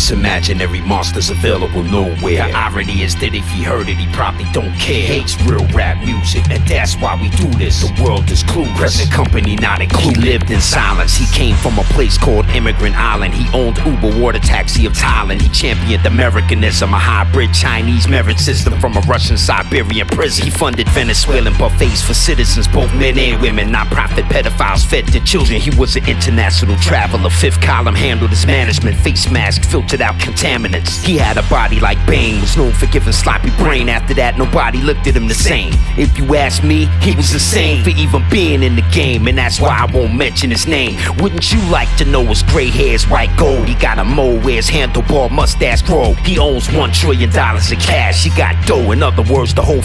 This imaginary monster's available nowhere. The irony is that if he heard it, he probably don't care. Hates real rap music, and that's why we do this. The world is clueless, present company not included. He lived in silence, he came from a place called Immigrant Island. He owned Uber, water taxi of Thailand. He championed Americanism, a hybrid Chinese merit system from a Russian Siberian prison. He funded Venezuelan buffets for citizens, both men and women. Non-profit pedophiles fed their children. He was an international traveler. Fifth column handled his management. Face mask filtered out contaminants. He had a body like Bane, was known for giving sloppy brain. After that, nobody looked at him the same. If you ask me, he was insane for even being in the game, and that's why I won't mention his name. Wouldn't you like to know his gray hair's white gold? He got a mole where his handlebar mustache grow. He owns $1 trillion in cash. He got dough, in other words, the whole